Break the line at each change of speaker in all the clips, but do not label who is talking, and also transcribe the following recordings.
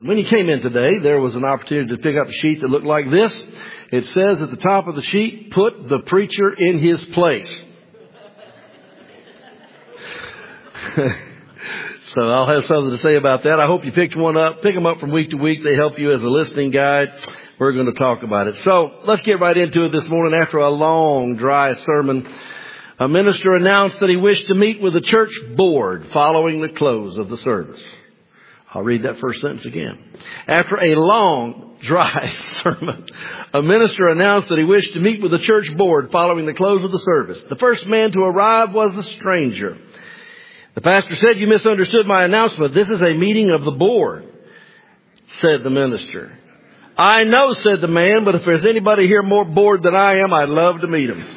When you came in today, there was an opportunity to pick up a sheet that looked like this. It says at the top of the sheet, put the preacher in his place. So I'll have something to say about that. I hope you picked one up. Pick them up from week to week. They help you as a listening guide. We're going to talk about it. So let's get right into it this morning. After a long, dry sermon, a minister announced that he wished to meet with the church board following the close of the service. I'll read that first sentence again. After a long, dry sermon, a minister announced that he wished to meet with the church board following the close of the service. The first man to arrive was a stranger. The pastor said, "You misunderstood my announcement. This is a meeting of the board," said the minister. "I know," said the man, "but if there's anybody here more bored than I am, I'd love to meet him."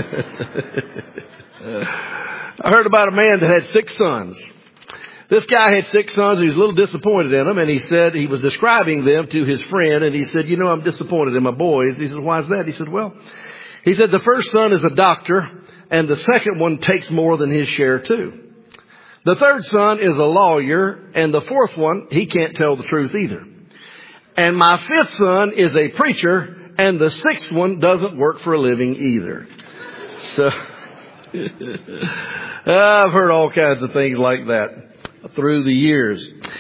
I heard about a man that had 6 sons. This guy had 6 sons. He was a little disappointed in them, and he said he was describing them to his friend, and he said, "You know, I'm disappointed in my boys." He said, "Why is that?" He said, the first son is a doctor, and the second one takes more than his share too. The third son is a lawyer, and the fourth one, he can't tell the truth either. And my 5th son is a preacher, and the 6th one doesn't work for a living either." So, I've heard all kinds of things like that through the years.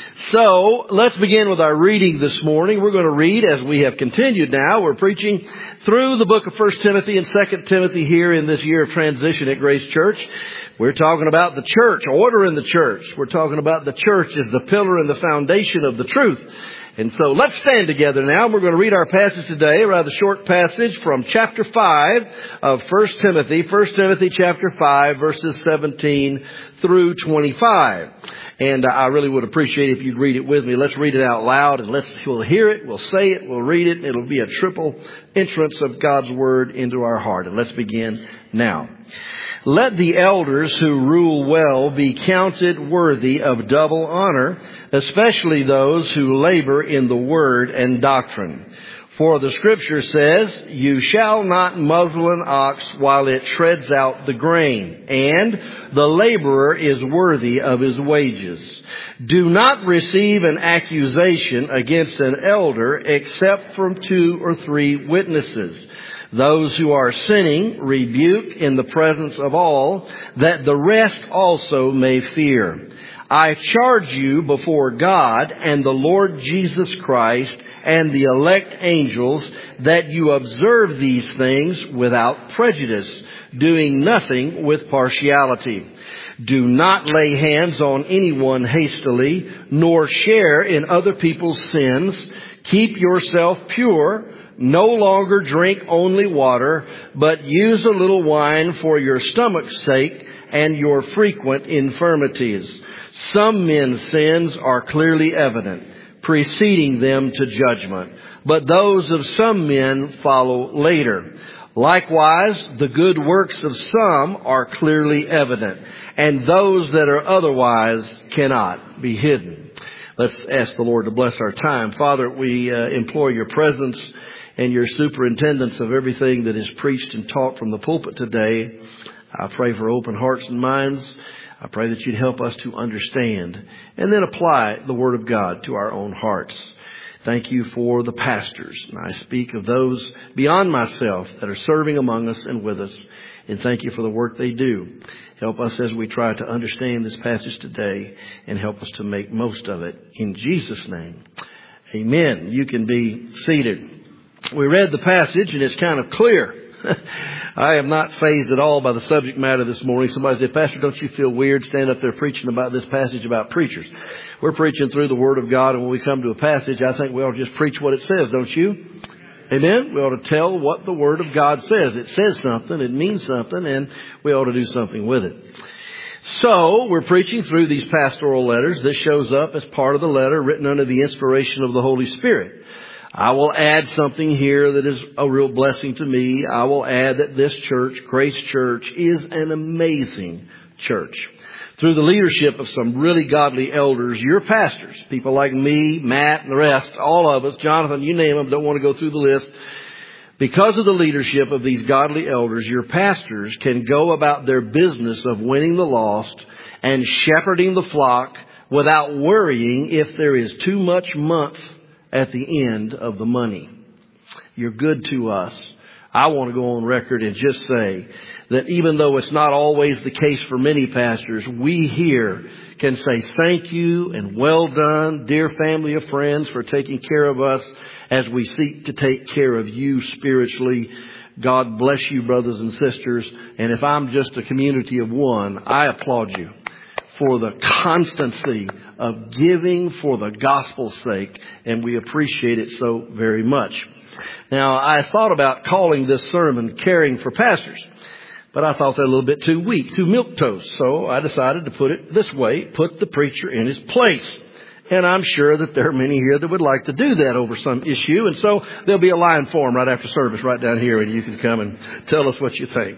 So let's begin with our reading this morning. We're going to read as we have continued now. We're preaching through the book of 1 Timothy and 2 Timothy here in this year of transition at Grace Church. We're talking about the church, order in the church. We're talking about the church as the pillar and the foundation of the truth. And so let's stand together now. We're going to read our passage today, a rather short passage from chapter 5 of 1 Timothy. 1 Timothy chapter 5, verses 17 through 25. And I really would appreciate if you'd read it with me. Let's read it out loud, and we'll hear it, we'll say it, we'll read it. It'll be a triple entrance of God's Word into our heart. And let's begin now. "Let the elders who rule well be counted worthy of double honor, especially those who labor in the word and doctrine. For the Scripture says, 'You shall not muzzle an ox while it treads out the grain,' and 'the laborer is worthy of his wages.' Do not receive an accusation against an elder except from 2 or 3 witnesses. Those who are sinning rebuke in the presence of all, that the rest also may fear. I charge you before God and the Lord Jesus Christ and the elect angels that you observe these things without prejudice, doing nothing with partiality. Do not lay hands on anyone hastily, nor share in other people's sins. Keep yourself pure. No longer drink only water, but use a little wine for your stomach's sake and your frequent infirmities. Some men's sins are clearly evident, preceding them to judgment, but those of some men follow later. Likewise, the good works of some are clearly evident, and those that are otherwise cannot be hidden." Let's ask the Lord to bless our time. Father, we implore your presence and your superintendence of everything that is preached and taught from the pulpit today. I pray for open hearts and minds. I pray that you'd help us to understand and then apply the Word of God to our own hearts. Thank you for the pastors. And I speak of those beyond myself that are serving among us and with us. And thank you for the work they do. Help us as we try to understand this passage today and help us to make most of it. In Jesus' name, amen. You can be seated. We read the passage and it's kind of clear. I am not fazed at all by the subject matter this morning. Somebody said, "Pastor, don't you feel weird standing up there preaching about this passage about preachers?" We're preaching through the Word of God, and when we come to a passage, I think we ought to just preach what it says, don't you? Amen? We ought to tell what the Word of God says. It says something, it means something, and we ought to do something with it. So, we're preaching through these pastoral letters. This shows up as part of the letter written under the inspiration of the Holy Spirit. I will add something here that is a real blessing to me. I will add that this church, Grace Church, is an amazing church. Through the leadership of some really godly elders, your pastors, people like me, Matt, and the rest, all of us, Jonathan, you name them, don't want to go through the list. Because of the leadership of these godly elders, your pastors can go about their business of winning the lost and shepherding the flock without worrying if there is too much month at the end of the money. You're good to us. I want to go on record and just say that even though it's not always the case for many pastors, we here can say thank you and well done, dear family of friends, for taking care of us as we seek to take care of you spiritually. God bless you, brothers and sisters. And if I'm just a community of one, I applaud you for the constancy of giving for the gospel's sake. And we appreciate it so very much. Now, I thought about calling this sermon Caring for Pastors, but I thought that a little bit too weak, too milquetoast. So I decided to put it this way, put the preacher in his place. And I'm sure that there are many here that would like to do that over some issue. And so there'll be a line form right after service right down here, and you can come and tell us what you think.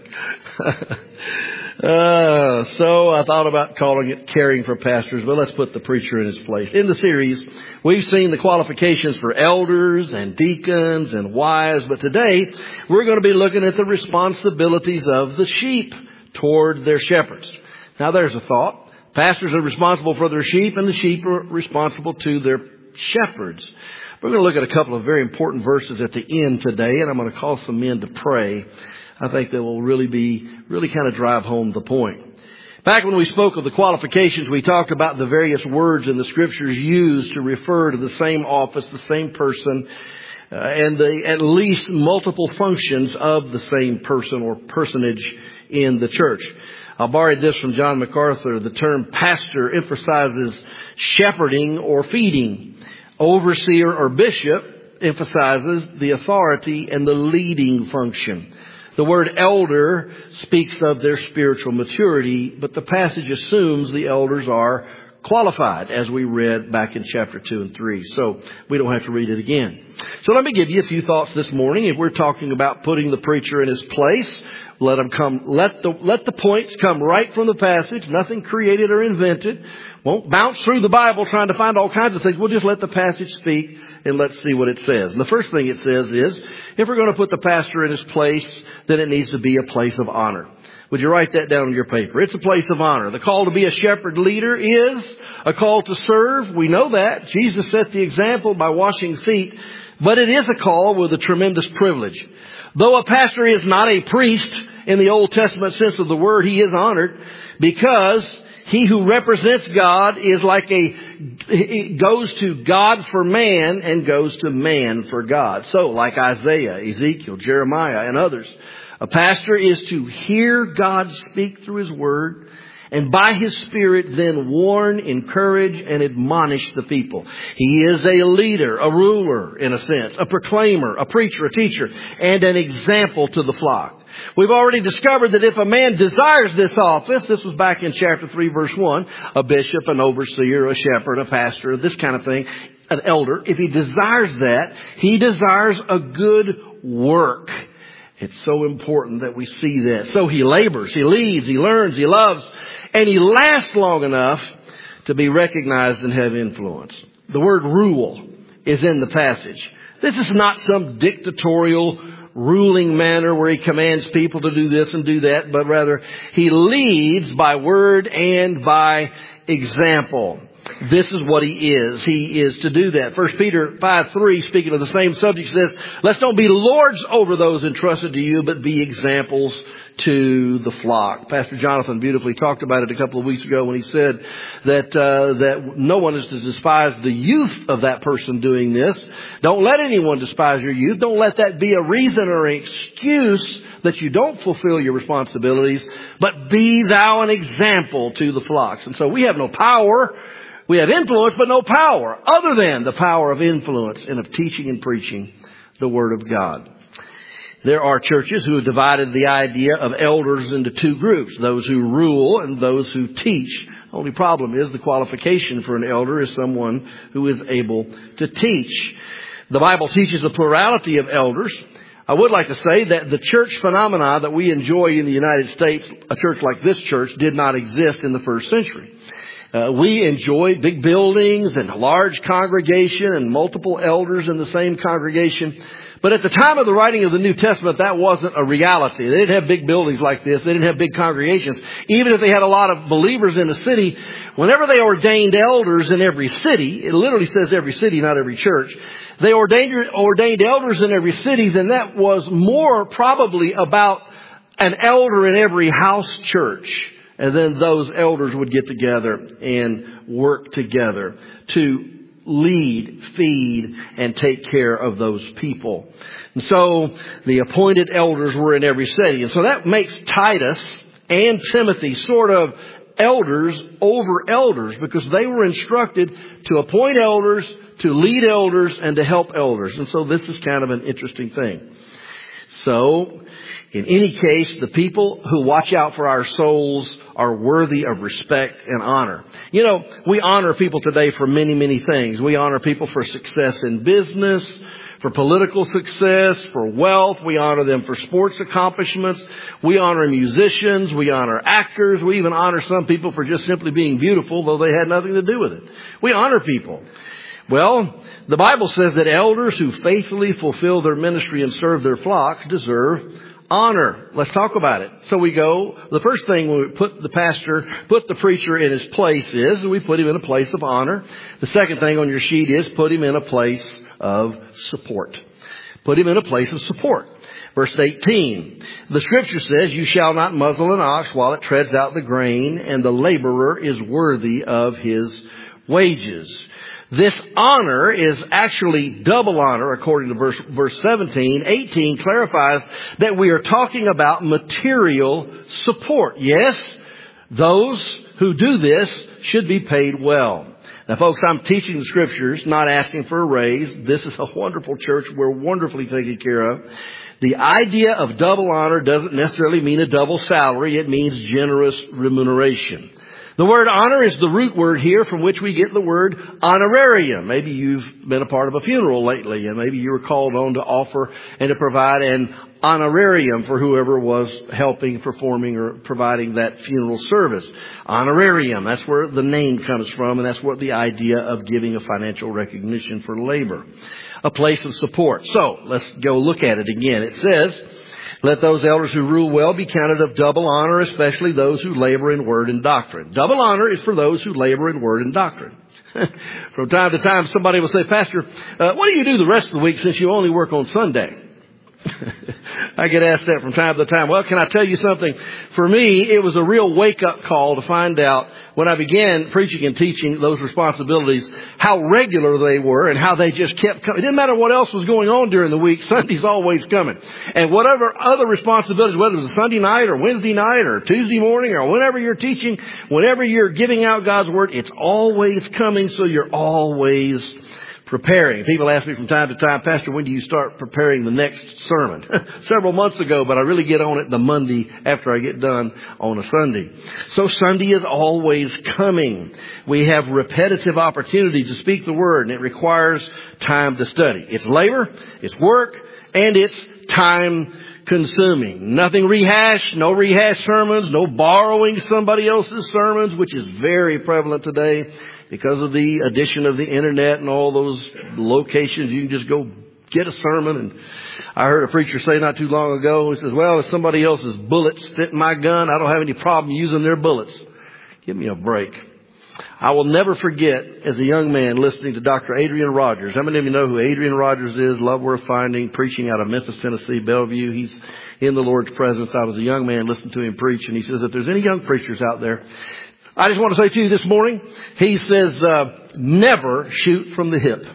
So I thought about calling it Caring for Pastors, but let's put the preacher in his place. In the series, we've seen the qualifications for elders and deacons and wives, but today we're going to be looking at the responsibilities of the sheep toward their shepherds. Now there's a thought. Pastors are responsible for their sheep, and the sheep are responsible to their shepherds. We're going to look at a couple of very important verses at the end today, and I'm going to call some men to pray. I think that will really kind of drive home the point. Back when we spoke of the qualifications, we talked about the various words in the Scriptures used to refer to the same office, the same person, and the at least multiple functions of the same person or personage in the church. I borrowed this from John MacArthur. The term pastor emphasizes shepherding or feeding. Overseer or bishop emphasizes the authority and the leading function. The word elder speaks of their spiritual maturity, but the passage assumes the elders are qualified, as we read back in chapter 2 and 3. So we don't have to read it again. So let me give you a few thoughts this morning. If we're talking about putting the preacher in his place, let the points come right from the passage, nothing created or invented. Won't bounce through the Bible trying to find all kinds of things. We'll just let the passage speak and let's see what it says. And the first thing it says is, if we're going to put the pastor in his place, then it needs to be a place of honor. Would you write that down on your paper? It's a place of honor. The call to be a shepherd leader is a call to serve. We know that. Jesus set the example by washing feet. But it is a call with a tremendous privilege. Though a pastor is not a priest in the Old Testament sense of the word, he is honored because he who represents God is it goes to God for man and goes to man for God. So like Isaiah, Ezekiel, Jeremiah, and others, a pastor is to hear God speak through His Word and by His Spirit then warn, encourage, and admonish the people. He is a leader, a ruler in a sense, a proclaimer, a preacher, a teacher, and an example to the flock. We've already discovered that if a man desires this office, this was back in chapter 3, verse 1, a bishop, an overseer, a shepherd, a pastor, this kind of thing, an elder, if he desires that, he desires a good work. It's so important that we see that. So he labors, he leads, he learns, he loves, and he lasts long enough to be recognized and have influence. The word rule is in the passage. This is not some dictatorial ruling manner where he commands people to do this and do that, but rather he leads by word and by example. This is what he is. He is to do that. 1 Peter 5:3, speaking of the same subject, says, let's don't be lords over those entrusted to you, but be examples to the flock. Pastor Jonathan beautifully talked about it a couple of weeks ago when he said that no one is to despise the youth of that person doing this. Don't let anyone despise your youth. Don't let that be a reason or an excuse that you don't fulfill your responsibilities, but be thou an example to the flocks. And so we have no power. We have influence, but no power other than the power of influence and of teaching and preaching the Word of God. There are churches who have divided the idea of elders into two groups, those who rule and those who teach. The only problem is the qualification for an elder is someone who is able to teach. The Bible teaches a plurality of elders. I would like to say that the church phenomena that we enjoy in the United States, a church like this church, did not exist in the first century. We enjoy big buildings and a large congregation and multiple elders in the same congregation. But at the time of the writing of the New Testament, that wasn't a reality. They didn't have big buildings like this. They didn't have big congregations. Even if they had a lot of believers in a city, whenever they ordained elders in every city, it literally says every city, not every church, they ordained elders in every city, then that was more probably about an elder in every house church. And then those elders would get together and work together to lead, feed, and take care of those people. And so the appointed elders were in every city. And so that makes Titus and Timothy sort of elders over elders, because they were instructed to appoint elders, to lead elders, and to help elders. And so this is kind of an interesting thing. So, in any case, the people who watch out for our souls are worthy of respect and honor. You know, we honor people today for many, many things. We honor people for success in business, for political success, for wealth. We honor them for sports accomplishments. We honor musicians. We honor actors. We even honor some people for just simply being beautiful, though they had nothing to do with it. We honor people. Well, the Bible says that elders who faithfully fulfill their ministry and serve their flock deserve honor. Let's talk about it. So we go, the first thing we put the preacher in his place is, we put him in a place of honor. The second thing on your sheet is, put him in a place of support. Put him in a place of support. Verse 18, the scripture says, you shall not muzzle an ox while it treads out the grain, and the laborer is worthy of his wages. This honor is actually double honor, according to verse 17. 18 clarifies that we are talking about material support. Yes, those who do this should be paid well. Now, folks, I'm teaching the scriptures, not asking for a raise. This is a wonderful church. We're wonderfully taken care of. The idea of double honor doesn't necessarily mean a double salary. It means generous remuneration. The word honor is the root word here from which we get the word honorarium. Maybe you've been a part of a funeral lately, and maybe you were called on to offer and to provide an honorarium for whoever was helping, performing, or providing that funeral service. Honorarium, that's where the name comes from, and that's what the idea of giving a financial recognition for labor. A place of support. So, let's go look at it again. It says, let those elders who rule well be counted of double honor, especially those who labor in word and doctrine. Double honor is for those who labor in word and doctrine. From time to time, somebody will say, Pastor, what do you do the rest of the week since you only work on Sunday? I get asked that from time to time. Well, can I tell you something? For me, it was a real wake-up call to find out when I began preaching and teaching those responsibilities, how regular they were and how they just kept coming. It didn't matter what else was going on during the week. Sunday's always coming. And whatever other responsibilities, whether it was a Sunday night or Wednesday night or Tuesday morning or whenever you're teaching, whenever you're giving out God's Word, it's always coming, so you're always preparing. People ask me from time to time, Pastor, when do you start preparing the next sermon? Several months ago, but I really get on it the Monday after I get done on a Sunday. So Sunday is always coming. We have repetitive opportunities to speak the Word, and it requires time to study. It's labor, it's work, and it's time consuming. Nothing rehashed, no rehash sermons, no borrowing somebody else's sermons, which is very prevalent today. Because of the addition of the internet and all those locations, you can just go get a sermon. And I heard a preacher say not too long ago, he says, well, if somebody else's bullets fit my gun, I don't have any problem using their bullets. Give me a break. I will never forget, as a young man, listening to Dr. Adrian Rogers. How many of you know who Adrian Rogers is? Love Worth Finding, preaching out of Memphis, Tennessee, Bellevue. He's in the Lord's presence. I was a young man listening to him preach, and he says, if there's any young preachers out there, I just want to say to you this morning, he says, never shoot from the hip.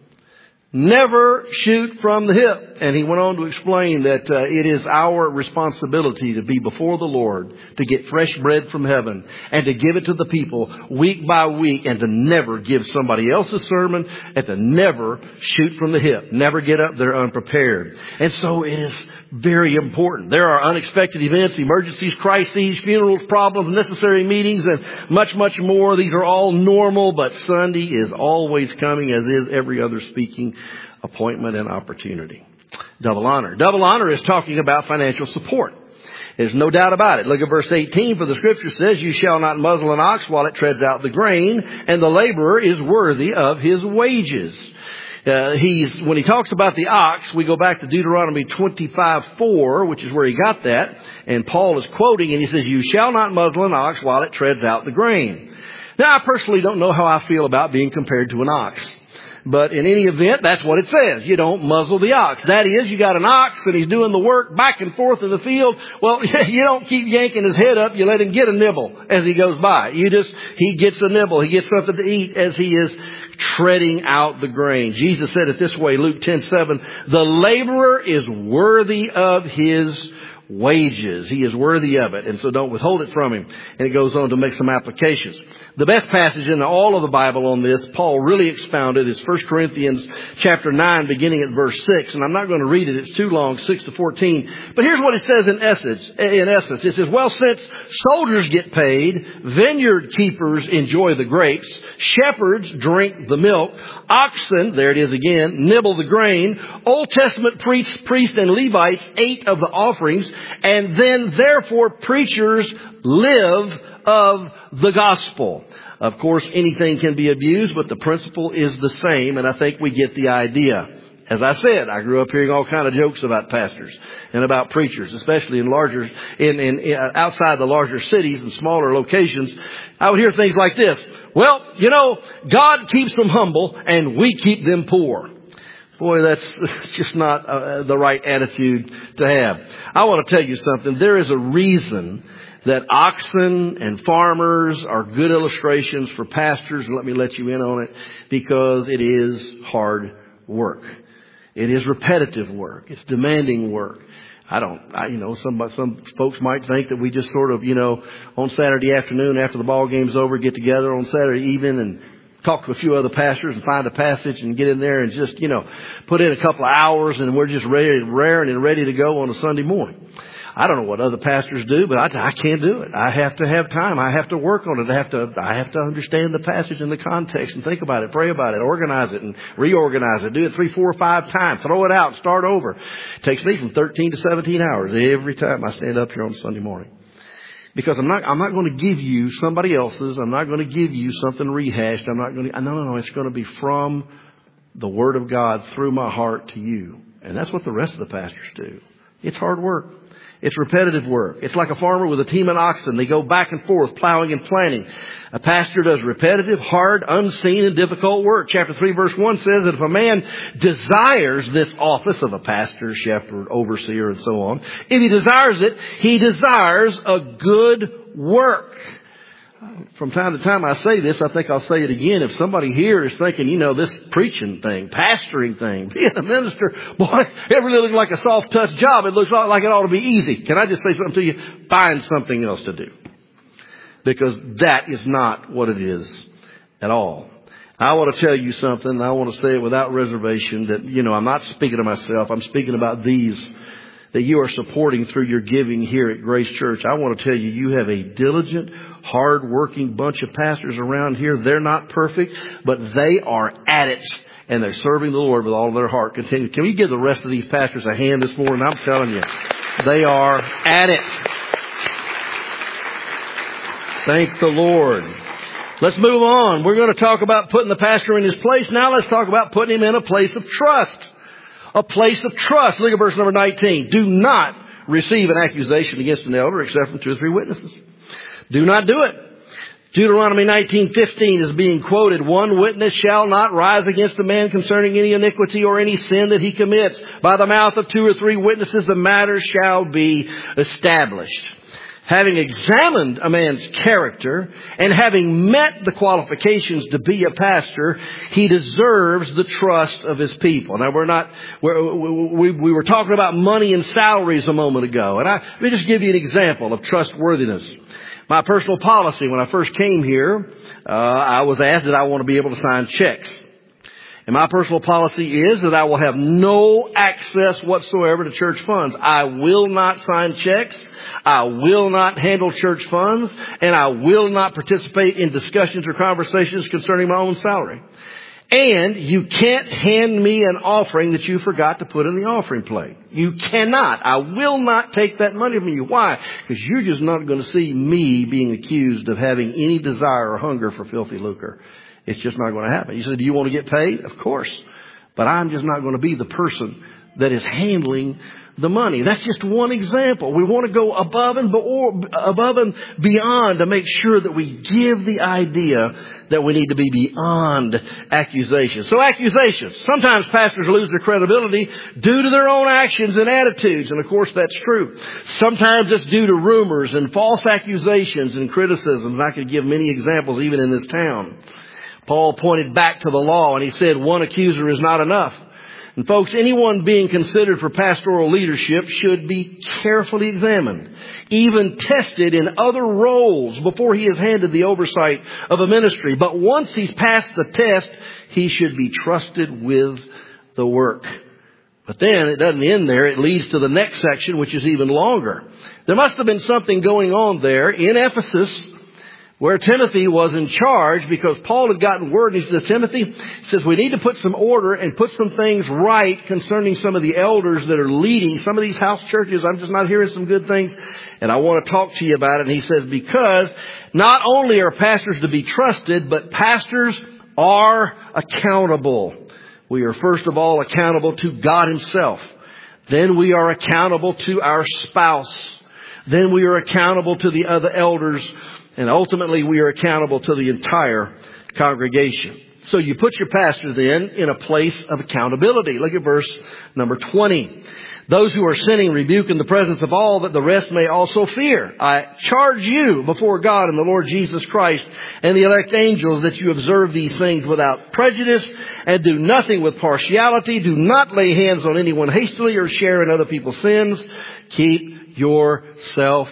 Never shoot from the hip. And he went on to explain that it is our responsibility to be before the Lord, to get fresh bread from heaven, and to give it to the people week by week, and to never give somebody else's sermon, and to never shoot from the hip. Never get up there unprepared. And so it is very important. There are unexpected events, emergencies, crises, funerals, problems, necessary meetings, and much, much more. These are all normal, but Sunday is always coming, as is every other speaking appointment and opportunity. Double honor. Double honor is talking about financial support. There's no doubt about it. Look at verse 18, for the scripture says, you shall not muzzle an ox while it treads out the grain, and the laborer is worthy of his wages. When he talks about the ox, we go back to Deuteronomy 25:4, which is where he got that. And Paul is quoting, and he says, "You shall not muzzle an ox while it treads out the grain." Now, I personally don't know how I feel about being compared to an ox. But in any event, that's what it says. You don't muzzle the ox. That is, you got an ox and he's doing the work back and forth in the field. Well, you don't keep yanking his head up. You let him get a nibble as he goes by. He gets a nibble. He gets something to eat as he is treading out the grain. Jesus said it this way, Luke 10:7, "The laborer is worthy of his wages." He is worthy of it. And so don't withhold it from him. And it goes on to make some applications. The best passage in all of the Bible on this, Paul really expounded, is 1 Corinthians chapter 9, beginning at verse 6. And I'm not going to read it. It's too long, 6 to 14. But here's what it says in essence. It says, "Well, since soldiers get paid, vineyard keepers enjoy the grapes, shepherds drink the milk, oxen," there it is again, "nibble the grain, Old Testament priests and Levites ate of the offerings, and then therefore preachers live of the gospel." Of course, anything can be abused, but the principle is the same, and I think we get the idea. As I said, I grew up hearing all kind of jokes about pastors and about preachers, especially in outside the larger cities and smaller locations. I would hear things like this: "Well, God keeps them humble and we keep them poor." Boy, that's just not the right attitude to have. I want to tell you something. There is a reason that oxen and farmers are good illustrations for pastors, and let me let you in on it, because it is hard work. It is repetitive work. It's demanding work. Some folks might think that we just sort of, on Saturday afternoon after the ball game's over, get together on Saturday evening and talk to a few other pastors and find a passage and get in there and just, put in a couple of hours and we're just raring and ready to go on a Sunday morning. I don't know what other pastors do, but I can't do it. I have to have time. I have to work on it. I have to understand the passage and the context and think about it, pray about it, organize it and reorganize it. Do it 3, 4, 5 times. Throw it out and start over. It takes me from 13 to 17 hours every time I stand up here on Sunday morning. Because I'm not going to give you somebody else's. I'm not going to give you something rehashed. No. It's going to be from the Word of God through my heart to you. And that's what the rest of the pastors do. It's hard work. It's repetitive work. It's like a farmer with a team of oxen. They go back and forth, plowing and planting. A pastor does repetitive, hard, unseen, and difficult work. Chapter 3, verse 1 says that if a man desires this office of a pastor, shepherd, overseer, and so on, if he desires it, he desires a good work. From time to time I say this, I think I'll say it again. If somebody here is thinking, this preaching thing, pastoring thing, being a minister, boy, it really looks like a soft touch job. It looks like it ought to be easy. Can I just say something to you? Find something else to do. Because that is not what it is at all. I want to tell you something, and I want to say it without reservation, that, I'm not speaking to myself. I'm speaking about these that you are supporting through your giving here at Grace Church. I want to tell you, you have a diligent, hard-working bunch of pastors around here. They're not perfect, but they are at it, and they're serving the Lord with all of their heart. Continue. Can we give the rest of these pastors a hand this morning? I'm telling you, they are at it. Thank the Lord. Let's move on. We're going to talk about putting the pastor in his place. Now let's talk about putting him in a place of trust. A place of trust. Look at verse number 19. "Do not receive an accusation against an elder except from 2 or 3 witnesses." Do not do it. Deuteronomy 19:15 is being quoted. "One witness shall not rise against a man concerning any iniquity or any sin that he commits. By the mouth of 2 or 3 witnesses the matter shall be established." Having examined a man's character and having met the qualifications to be a pastor, he deserves the trust of his people. Now we were talking about money and salaries a moment ago, and let me just give you an example of trustworthiness. My personal policy when I first came here, I was asked that I want to be able to sign checks. And my personal policy is that I will have no access whatsoever to church funds. I will not sign checks. I will not handle church funds. And I will not participate in discussions or conversations concerning my own salary. And you can't hand me an offering that you forgot to put in the offering plate. You cannot. I will not take that money from you. Why? Because you're just not going to see me being accused of having any desire or hunger for filthy lucre. It's just not going to happen. You said, do you want to get paid? Of course. But I'm just not going to be the person that is handling the money. That's just one example. We want to go above and beyond to make sure that we give the idea that we need to be beyond accusations. So accusations. Sometimes pastors lose their credibility due to their own actions and attitudes. And of course that's true. Sometimes it's due to rumors and false accusations and criticisms. I could give many examples even in this town. Paul pointed back to the law and he said one accuser is not enough. And folks, anyone being considered for pastoral leadership should be carefully examined, even tested in other roles before he is handed the oversight of a ministry. But once he's passed the test, he should be trusted with the work. But then it doesn't end there. It leads to the next section, which is even longer. There must have been something going on there in Ephesus where Timothy was in charge, because Paul had gotten word, and he says, Timothy, he says, we need to put some order and put some things right concerning some of the elders that are leading some of these house churches. I'm just not hearing some good things, and I want to talk to you about it. And he says, because not only are pastors to be trusted, but pastors are accountable. We are first of all accountable to God Himself. Then we are accountable to our spouse. Then we are accountable to the other elders. And ultimately, we are accountable to the entire congregation. So you put your pastors then in a place of accountability. Look at verse number 20. Those who are sinning rebuke in the presence of all, that the rest may also fear. I charge you before God and the Lord Jesus Christ and the elect angels that you observe these things without prejudice and do nothing with partiality. Do not lay hands on anyone hastily or share in other people's sins. Keep yourself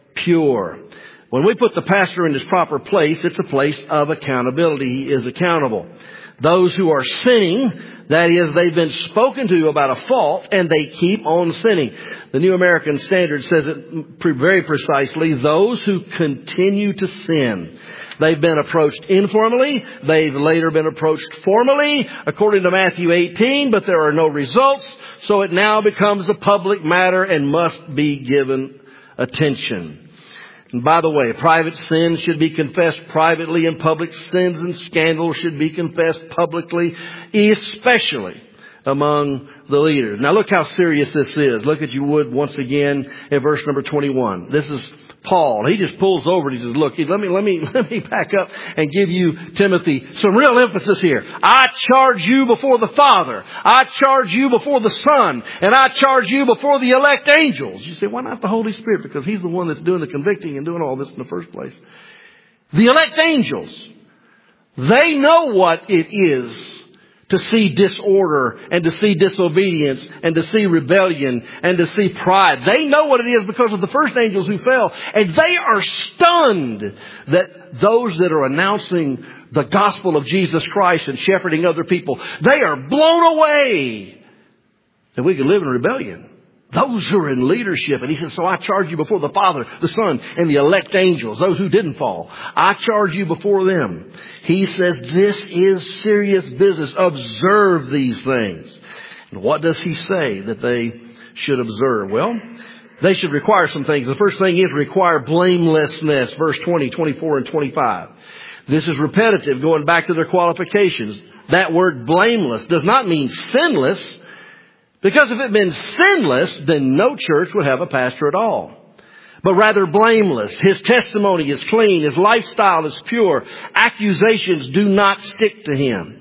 pure. When we put the pastor in his proper place, it's a place of accountability. He is accountable. Those who are sinning, that is, they've been spoken to about a fault and they keep on sinning. The New American Standard says it very precisely. Those who continue to sin. They've been approached informally. They've later been approached formally, according to Matthew 18, but there are no results. So it now becomes a public matter and must be given attention. And by the way, private sins should be confessed privately, and public sins and scandals should be confessed publicly, especially among the leaders. Now look how serious this is. Look, if you would, once again at verse number 21. This is Paul. He just pulls over and he says, look, let me back up and give you, Timothy, some real emphasis here. I charge you before the Father. I charge you before the Son. And I charge you before the elect angels. You say, why not the Holy Spirit? Because He's the one that's doing the convicting and doing all this in the first place. The elect angels, they know what it is to see disorder and to see disobedience and to see rebellion and to see pride. They know what it is because of the first angels who fell. And they are stunned that those that are announcing the gospel of Jesus Christ and shepherding other people, they are blown away that we can live in rebellion. Those who are in leadership. And he says, so I charge you before the Father, the Son, and the elect angels, those who didn't fall. I charge you before them. He says, this is serious business. Observe these things. And what does he say that they should observe? Well, they should require some things. The first thing is require blamelessness. Verse 20, 24, and 25. This is repetitive, going back to their qualifications. That word blameless does not mean sinless. Because if it had been sinless, then no church would have a pastor at all. But rather blameless. His testimony is clean. His lifestyle is pure. Accusations do not stick to him.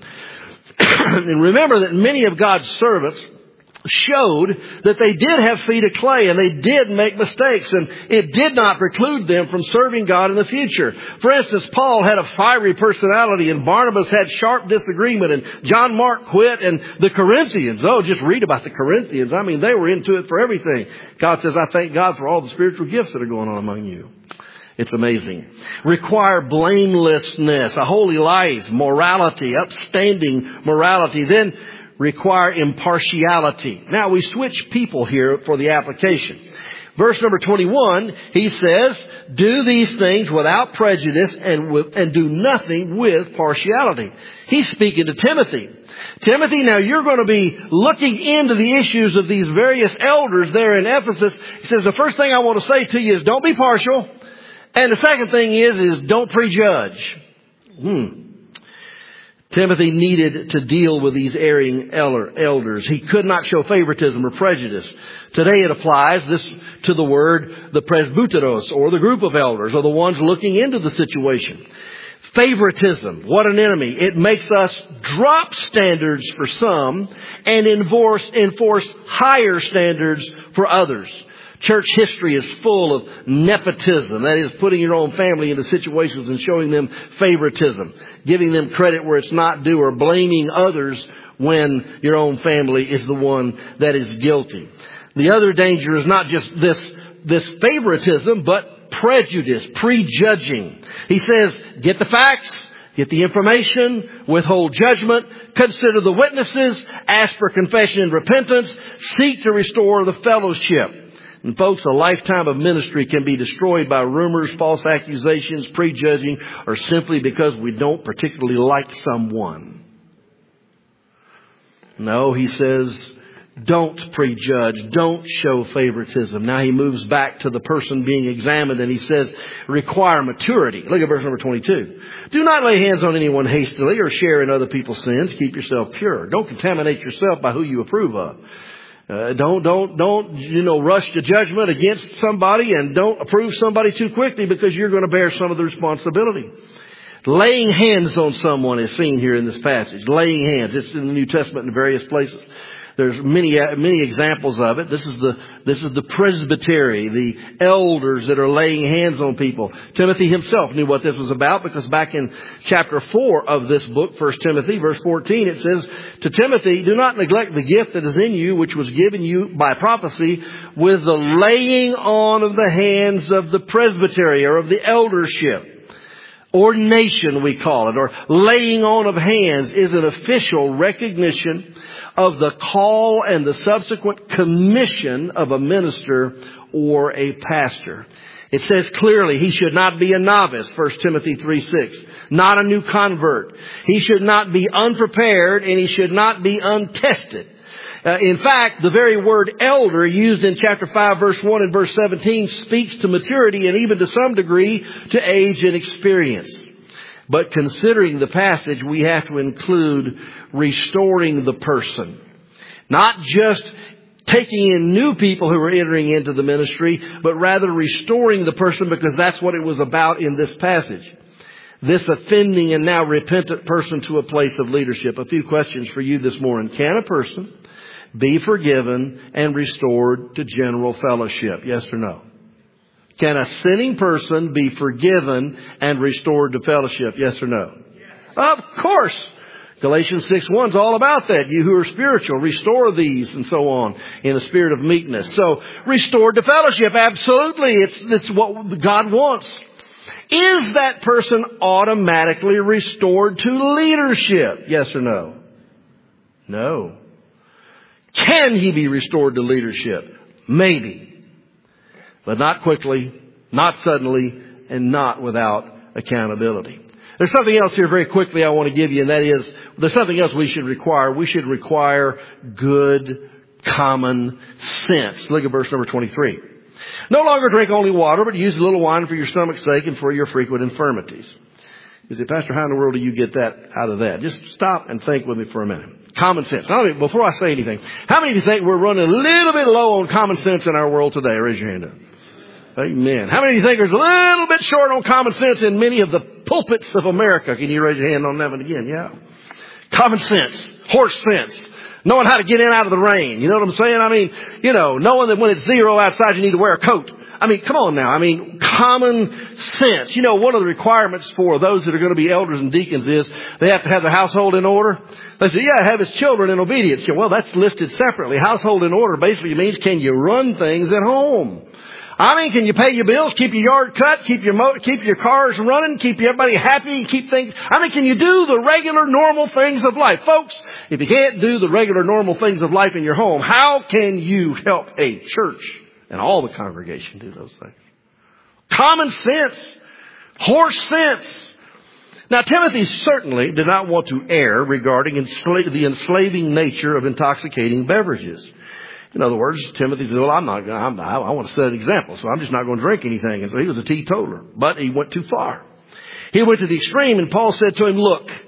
And remember that many of God's servants showed that they did have feet of clay and they did make mistakes, and it did not preclude them from serving God in the future. For instance, Paul had a fiery personality, and Barnabas had sharp disagreement, and John Mark quit, and the Corinthians, just read about the Corinthians. I mean, they were into it for everything. God says, I thank God for all the spiritual gifts that are going on among you. It's amazing. Require blamelessness, a holy life, morality, upstanding morality. Then require impartiality. Now we switch people here for the application. Verse number 21, he says, do these things without prejudice and do nothing with partiality. He's speaking to Timothy. Timothy, now you're going to be looking into the issues of these various elders there in Ephesus. He says, the first thing I want to say to you is don't be partial. And the second thing is don't prejudge. Timothy needed to deal with these erring elders. He could not show favoritism or prejudice. Today it applies this to the word, the presbyteros, or the group of elders, or the ones looking into the situation. Favoritism, what an enemy. It makes us drop standards for some and enforce higher standards for others. Church history is full of nepotism. That is, putting your own family into situations and showing them favoritism. Giving them credit where it's not due, or blaming others when your own family is the one that is guilty. The other danger is not just this favoritism, but prejudice, prejudging. He says, get the facts, get the information, withhold judgment, consider the witnesses, ask for confession and repentance, seek to restore the fellowship. And folks, a lifetime of ministry can be destroyed by rumors, false accusations, prejudging, or simply because we don't particularly like someone. No, he says, don't prejudge. Don't show favoritism. Now he moves back to the person being examined, and he says, require maturity. Look at verse number 22. Do not lay hands on anyone hastily or share in other people's sins. Keep yourself pure. Don't contaminate yourself by who you approve of. Don't rush to judgment against somebody, and don't approve somebody too quickly, because you're going to bear some of the responsibility. Laying hands on someone is seen here in this passage. Laying hands. It's in the New Testament in various places. There's many examples of it. This is the presbytery, the elders that are laying hands on people. Timothy himself knew what this was about, because back in chapter 4 of this book, 1 Timothy, verse 14, it says, to Timothy, do not neglect the gift that is in you, which was given you by prophecy, with the laying on of the hands of the presbytery, or of the eldership. Ordination, we call it, or laying on of hands, is an official recognition of the call and the subsequent commission of a minister or a pastor. It says clearly he should not be a novice, 1 Timothy 3:6. Not a new convert. He should not be unprepared, and he should not be untested. In fact, the very word elder used in chapter 5, verse 1 and verse 17 speaks to maturity, and even to some degree to age and experience. But considering the passage, we have to include restoring the person. Not just taking in new people who are entering into the ministry, but rather restoring the person, because that's what it was about in this passage. This offending and now repentant person to a place of leadership. A few questions for you this morning. Can a person be forgiven and restored to general fellowship? Yes or no? Can a sinning person be forgiven and restored to fellowship? Yes or no? Yes. Of course. Galatians 6:1 is all about that. You who are spiritual, restore these, and so on, in a spirit of meekness. So, restored to fellowship, absolutely. It's what God wants. Is that person automatically restored to leadership? Yes or no? No. Can he be restored to leadership? Maybe. But not quickly, not suddenly, and not without accountability. There's something else here very quickly I want to give you, and that is, there's something else we should require. We should require good common sense. Look at verse number 23. No longer drink only water, but use a little wine for your stomach's sake and for your frequent infirmities. You say, Pastor, how in the world do you get that out of that? Just stop and think with me for a minute. Common sense. Now, before I say anything, how many of you think we're running a little bit low on common sense in our world today? Raise your hand up. Amen. How many of you think there's a little bit short on common sense in many of the pulpits of America? Can you raise your hand on that one again? Yeah. Common sense. Horse sense. Knowing how to get in out of the rain. You know what I'm saying? I mean, knowing that when it's 0 outside you need to wear a coat. I mean, come on now. I mean, common sense. One of the requirements for those that are going to be elders and deacons is they have to have their household in order. They say, have his children in obedience. Well, that's listed separately. Household in order basically means, can you run things at home? I mean, can you pay your bills, keep your yard cut, keep your cars running, keep everybody happy, can you do the regular normal things of life? Folks, if you can't do the regular normal things of life in your home, how can you help a church and all the congregation do those things? Common sense. Horse sense. Now, Timothy certainly did not want to err regarding the enslaving nature of intoxicating beverages. In other words, Timothy said, I want to set an example, so I'm just not going to drink anything. And so he was a teetotaler, but he went too far. He went to the extreme, and Paul said to him, look,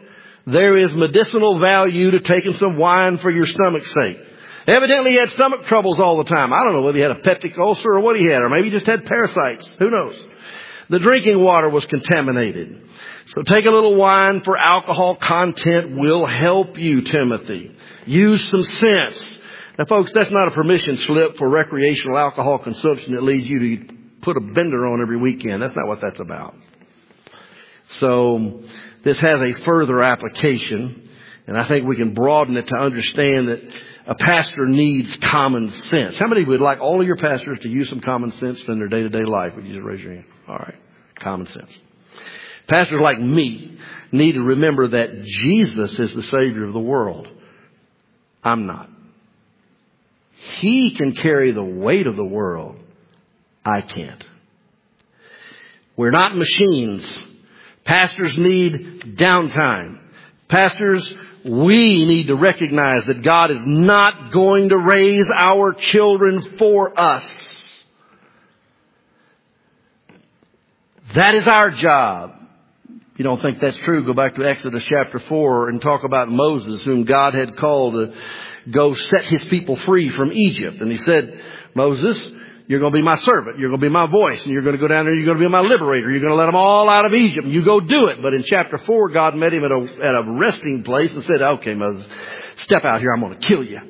There is medicinal value to taking some wine for your stomach's sake. Evidently he had stomach troubles all the time. I don't know whether he had a peptic ulcer or what he had, or maybe he just had parasites. Who knows? The drinking water was contaminated. So take a little wine for alcohol content will help you, Timothy. Use some sense. Now folks, that's not a permission slip for recreational alcohol consumption that leads you to put a bender on every weekend. That's not what that's about. So this has a further application, and I think we can broaden it to understand that a pastor needs common sense. How many would like all of your pastors to use some common sense in their day-to-day life? Would you just raise your hand? All right. Common sense. Pastors like me need to remember that Jesus is the Savior of the world. I'm not. He can carry the weight of the world. I can't. We're not machines. Pastors need downtime. Pastors, we need to recognize that God is not going to raise our children for us. That is our job. If you don't think that's true, go back to Exodus chapter 4 and talk about Moses, whom God had called to go set his people free from Egypt. And he said, Moses, you're going to be my servant. You're going to be my voice. And you're going to go down there. You're going to be my liberator. You're going to let them all out of Egypt. And you go do it. But in chapter 4, God met him at a resting place and said, okay, Moses, step out here. I'm going to kill you.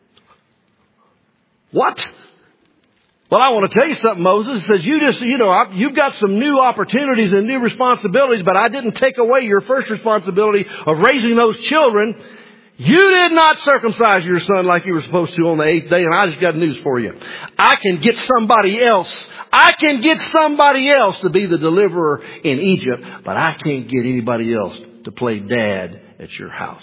What? Well, I want to tell you something, Moses. He says, you've got some new opportunities and new responsibilities, but I didn't take away your first responsibility of raising those children. You did not circumcise your son like you were supposed to on the 8th day, and I just got news for you. I can get somebody else. I can get somebody else to be the deliverer in Egypt, but I can't get anybody else to play dad at your house.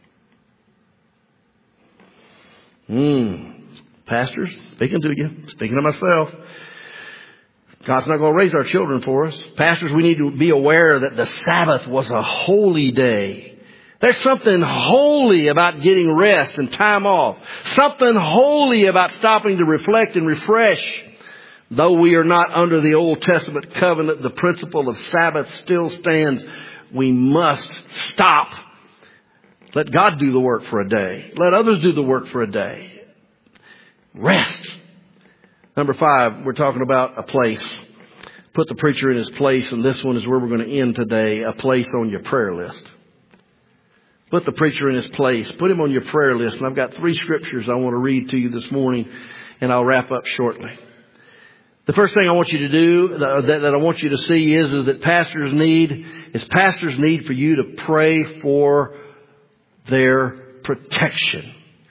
Pastors, speaking to you, speaking to myself. God's not going to raise our children for us. Pastors, we need to be aware that the Sabbath was a holy day. There's something holy about getting rest and time off. Something holy about stopping to reflect and refresh. Though we are not under the Old Testament covenant, the principle of Sabbath still stands. We must stop. Let God do the work for a day. Let others do the work for a day. Rest. Number 5, we're talking about a place. Put the preacher in his place, and this one is where we're going to end today. A place on your prayer list. Put the preacher in his place. Put him on your prayer list. And I've got 3 scriptures I want to read to you this morning, and I'll wrap up shortly. The first thing I want you to do, that I want you to see is that pastors need for you to pray for their protection.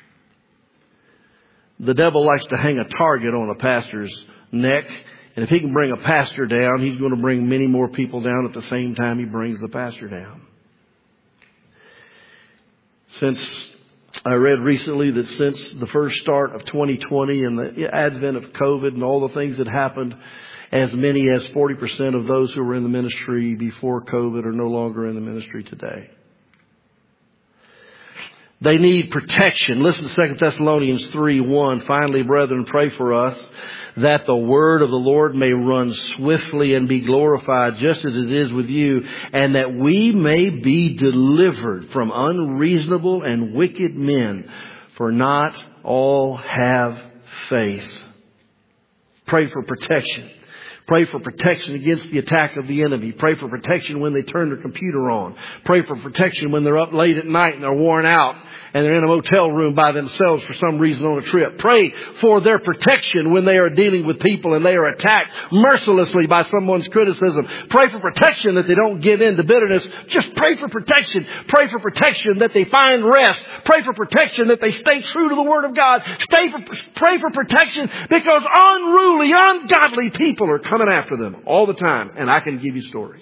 The devil likes to hang a target on a pastor's neck. And if he can bring a pastor down, he's going to bring many more people down at the same time he brings the pastor down. I read recently that since the first start of 2020 and the advent of COVID and all the things that happened, as many as 40% of those who were in the ministry before COVID are no longer in the ministry today. They need protection. Listen to 2 Thessalonians 3:1. Finally, brethren, pray for us that the word of the Lord may run swiftly and be glorified just as it is with you, and that we may be delivered from unreasonable and wicked men, for not all have faith. Pray for protection. Pray for protection against the attack of the enemy. Pray for protection when they turn their computer on. Pray for protection when they're up late at night and they're worn out and they're in a motel room by themselves for some reason on a trip. Pray for their protection when they are dealing with people and they are attacked mercilessly by someone's criticism. Pray for protection that they don't give in to bitterness. Just pray for protection. Pray for protection that they find rest. Pray for protection that they stay true to the Word of God. Pray for protection because unruly, ungodly people are coming after them all the time. And I can give you stories.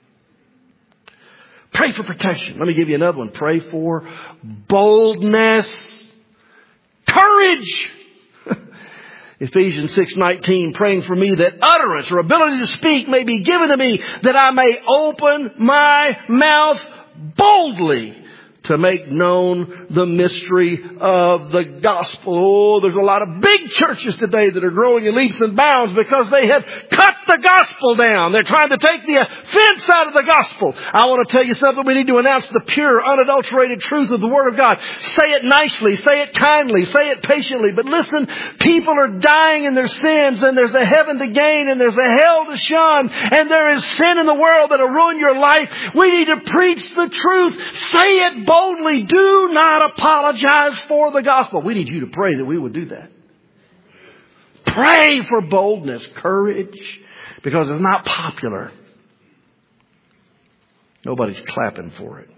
Pray for protection. Let me give you another one. Pray for boldness. Courage. Ephesians 6:19, praying for me that utterance or ability to speak may be given to me, that I may open my mouth boldly to to make known the mystery of the gospel. Oh, there's a lot of big churches today that are growing in leaps and bounds because they have cut the gospel down. They're trying to take the offense out of the gospel. I want to tell you something. We need to announce the pure, unadulterated truth of the Word of God. Say it nicely. Say it kindly. Say it patiently. But listen, people are dying in their sins, and there's a heaven to gain, and there's a hell to shun, and there is sin in the world that'll ruin your life. We need to preach the truth. Say it boldly. Do not apologize for the gospel. We need you to pray that we would do that. Pray for boldness, courage, because it's not popular. Nobody's clapping for it.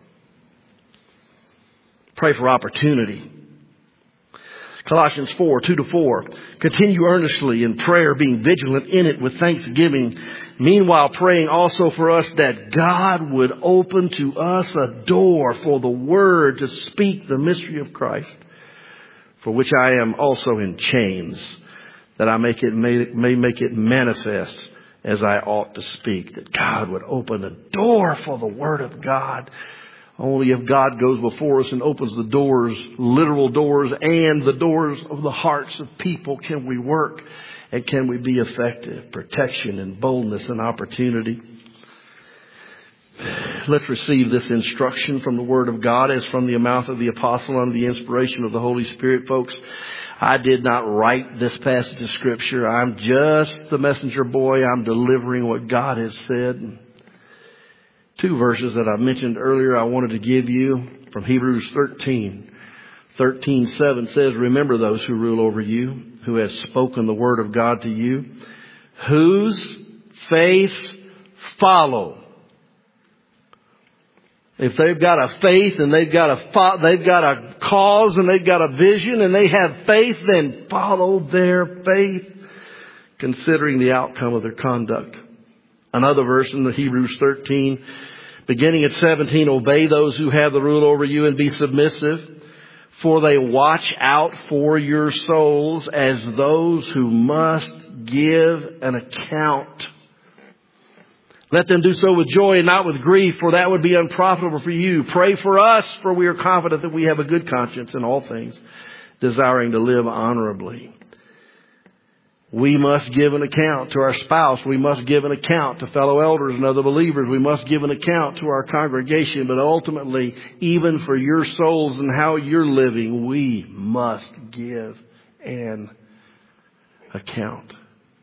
Pray for opportunity. Colossians 4, 2-4. Continue earnestly in prayer, being vigilant in it with thanksgiving. Meanwhile, praying also for us that God would open to us a door for the word to speak the mystery of Christ, for which I am also in chains, that I may make it manifest as I ought to speak. That God would open a door for the word of God. Only if God goes before us and opens the doors, literal doors, and the doors of the hearts of people, can we work and can we be effective. Protection and boldness and opportunity. Let's receive this instruction from the Word of God as from the mouth of the apostle under the inspiration of the Holy Spirit. Folks, I did not write this passage of Scripture. I'm just the messenger boy. I'm delivering what God has said. Two verses that I mentioned earlier I wanted to give you from Hebrews 13. 13:7 says, remember those who rule over you, who have spoken the word of God to you, whose faith follow. If they've got a faith and they've got a cause and they've got a vision and they have faith, then follow their faith, considering the outcome of their conduct. Another verse in the Hebrews 13, beginning at 17, obey those who have the rule over you and be submissive, for they watch out for your souls as those who must give an account. Let them do so with joy and not with grief, for that would be unprofitable for you. Pray for us, for we are confident that we have a good conscience in all things, desiring to live honorably. We must give an account to our spouse. We must give an account to fellow elders and other believers. We must give an account to our congregation. But ultimately, even for your souls and how you're living, we must give an account.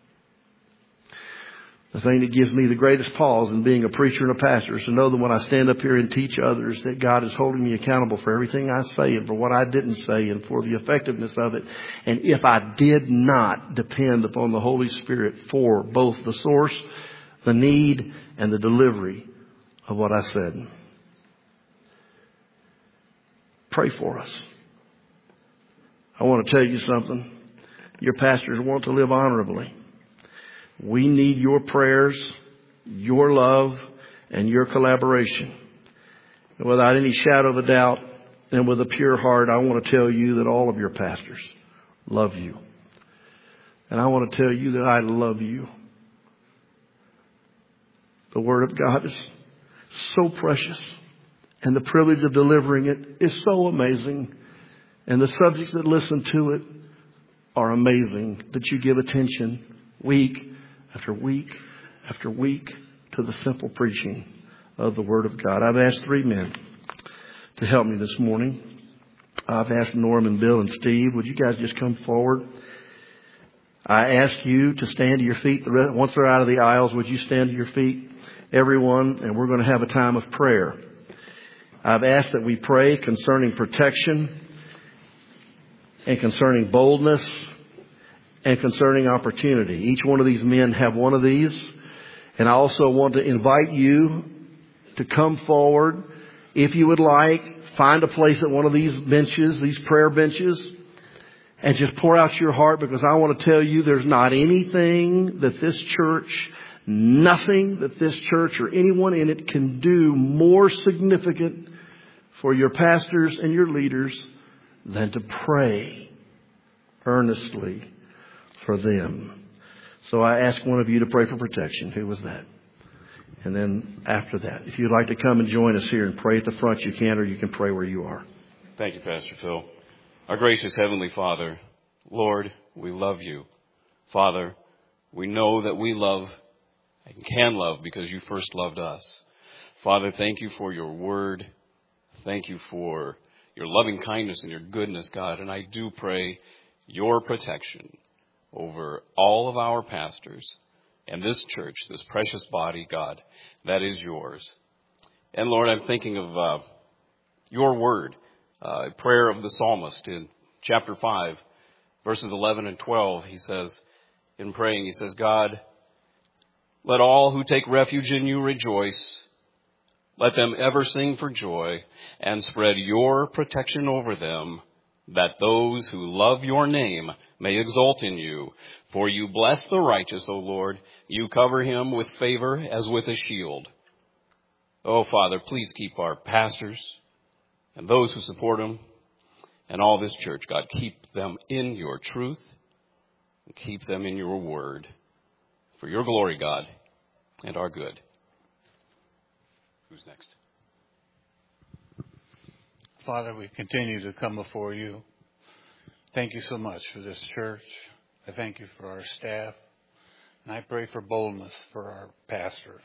The thing that gives me the greatest pause in being a preacher and a pastor is to know that when I stand up here and teach others that God is holding me accountable for everything I say and for what I didn't say and for the effectiveness of it. And if I did not depend upon the Holy Spirit for both the source, the need, and the delivery of what I said. Pray for us. I want to tell you something. Your pastors want to live honorably. We need your prayers, your love, and your collaboration. And without any shadow of a doubt and with a pure heart, I want to tell you that all of your pastors love you. And I want to tell you that I love you. The Word of God is so precious, and the privilege of delivering it is so amazing. And the subjects that listen to it are amazing, that you give attention week after week after week to the simple preaching of the Word of God. I've asked three men to help me this morning. I've asked Norman, Bill, and Steve. Would you guys just come forward? I ask you to stand to your feet. Once they're out of the aisles, would you stand to your feet, everyone? And we're going to have a time of prayer. I've asked that we pray concerning protection and concerning boldness and concerning opportunity. Each one of these men have one of these. And I also want to invite you to come forward. If you would like, find a place at one of these benches, these prayer benches, and just pour out your heart, because I want to tell you there's not anything that this church, nothing that this church or anyone in it can do more significant for your pastors and your leaders than to pray earnestly for them. So I ask one of you to pray for protection. Who was that? And then after that, if you'd like to come and join us here and pray at the front, you can, or you can pray where you are.
Thank you, Pastor Phil. Our gracious Heavenly Father, Lord, we love you. Father, we know that we love and can love because you first loved us. Father, thank you for your word. Thank you for your loving kindness and your goodness, God. And I do pray your protection over all of our pastors and this church, this precious body, God, that is yours. And Lord, I'm thinking of your word, prayer of the psalmist in chapter 5, verses 11 and 12. He says, in praying, he says, God, let all who take refuge in you rejoice. Let them ever sing for joy and spread your protection over them, that those who love your name may exult in you. For you bless the righteous, O Lord. You cover him with favor as with a shield. Oh, Father, please keep our pastors and those who support them and all this church. God, keep them in your truth and keep them in your word. For your glory, God, and our good. Who's next?
Father, we continue to come before you. Thank you so much for this church. I thank you for our staff. And I pray for boldness for our pastors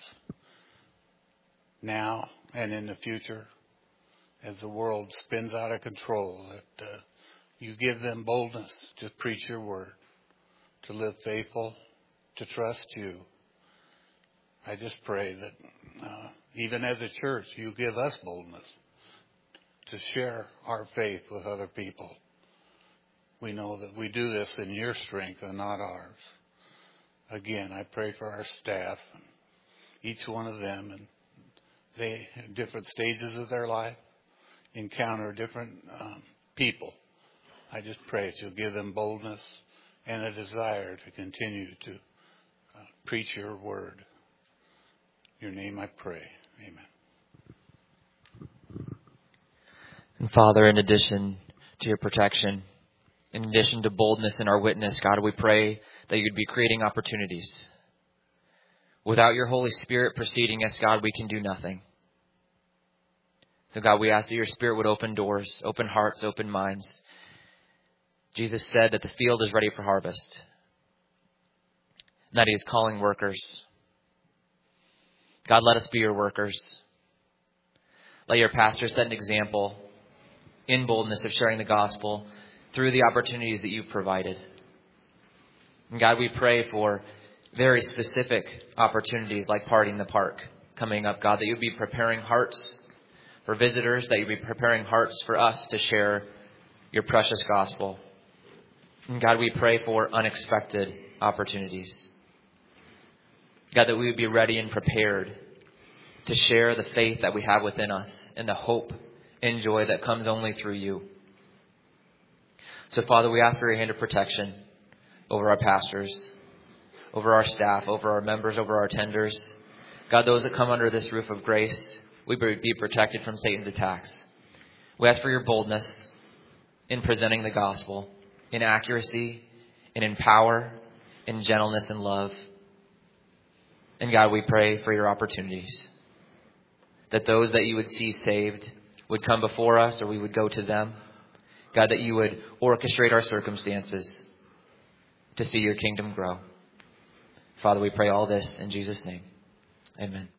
now and in the future as the world spins out of control, that you give them boldness to preach your word, to live faithful, to trust you. I just pray that even as a church, you give us boldness to share our faith with other people. We know that we do this in your strength and not ours. Again, I pray for our staff, each one of them, and they, in different stages of their life, encounter different people. I just pray that you'll give them boldness and a desire to continue to preach your word. In your name I pray. Amen.
And Father, in addition to your protection, in addition to boldness in our witness, God, we pray that you'd be creating opportunities. Without your Holy Spirit preceding us, God, we can do nothing. So God, we ask that your Spirit would open doors, open hearts, open minds. Jesus said that the field is ready for harvest, and that he is calling workers. God, let us be your workers. Let your pastors set an example in boldness of sharing the gospel through the opportunities that you've provided. And God, we pray for very specific opportunities like Party in the Park coming up, God, that you'd be preparing hearts for visitors, that you'd be preparing hearts for us to share your precious gospel. And God, we pray for unexpected opportunities. God, that we would be ready and prepared to share the faith that we have within us and the hope and joy that comes only through you. So, Father, we ask for your hand of protection over our pastors, over our staff, over our members, over our attenders. God, those that come under this roof of grace, we be protected from Satan's attacks. We ask for your boldness in presenting the gospel, in accuracy, and in power, in gentleness and love. And God, we pray for your opportunities, that those that you would see saved would come before us, or we would go to them. God, that you would orchestrate our circumstances to see your kingdom grow. Father, we pray all this in Jesus' name. Amen.